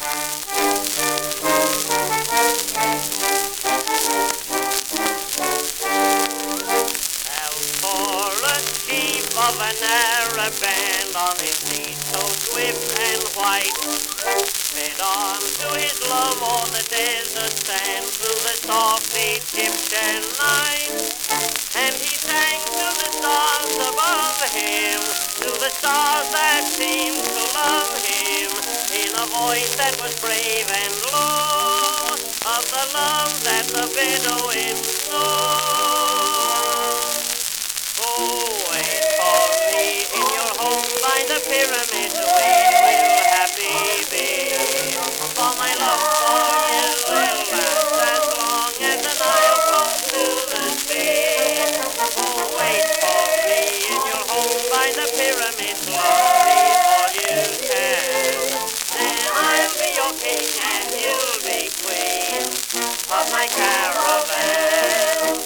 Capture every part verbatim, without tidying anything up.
Of an Arab band on his knees, so swift and white, fed on to his love o'er the desert sand, through the soft Egyptian night. And he sang to the stars above him, to the stars that seemed to love him, in a voice that was brave and low, of the love that the Bedouins know. Oh, wait for me in your home by the pyramids, we will happy be. For my love for you will last as long as the Nile flows to the sea. Oh, wait for me in your home by the pyramids, love me all you can. Then I'll be your king and you'll be queen of my caravan.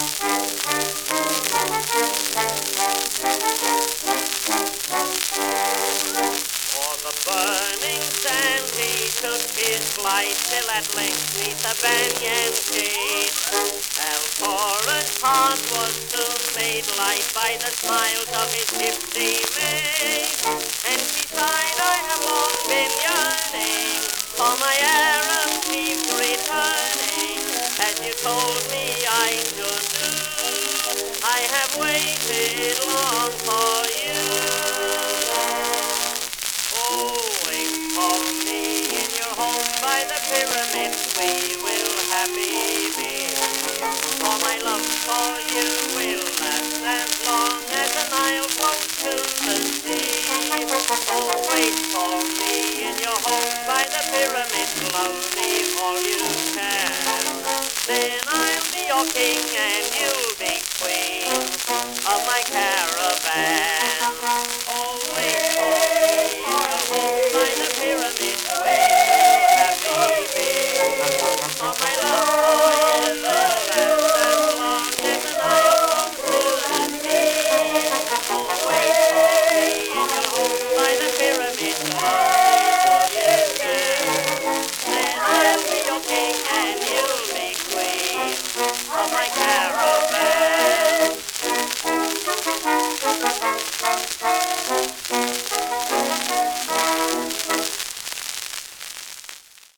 Burning sands he took his flight, till at length neath the banyan shade Alfora's heart was soon made light by the smiles of his gypsy maid. And she sighed, I have long been yearning for my Arab chief returning, as you told me I should do. I have waited long for you. By the pyramids we will happy be. For my love for you will last as long as the Nile flows to the sea. Oh, wait for me in your home by the pyramids, love me all you can. Then I'll be your king and you'll be queen of my caravan. Oh, wait for me in your home by the pyramids, king and you'll be queen of my castle.